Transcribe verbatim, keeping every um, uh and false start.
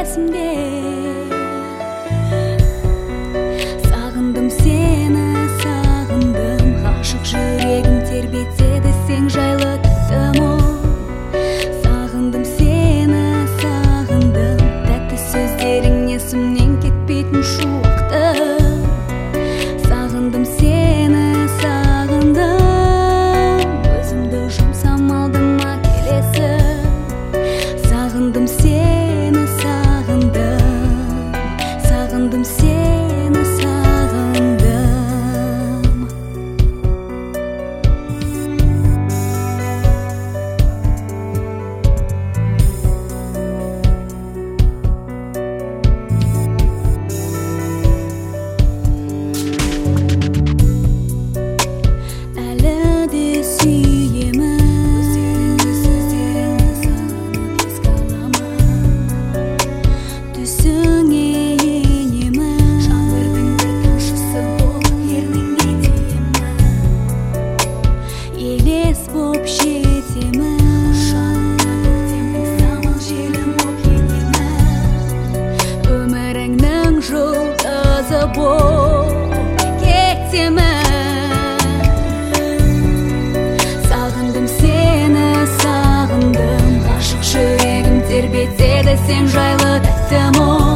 есімде. Сағындым сені, сағындым, ғашық жүрегім тербетеді сен жайлы тәтті мұң. Сағындым сені, сағындым, тәтті сөздерің есімнен кетпейтін шуақты. Сағындым сені, сағындым, өзімді жұмсам алдыма келесі. Сағындым сені, сағындым, сағындым сені, сағындым. Әлі де сүйемін, түсіңе енемін, жаңбырдың бір тамшысы болып ерніңе тиемін. Елес боп жетемін, құшағыңа көктемнің самал желі боп енемін. Өміріңнің жұлдызы боп кетемін. Сағындым сені, сағындым, ғашық жүрегім тербетеді сен жайлы тәтті мұң.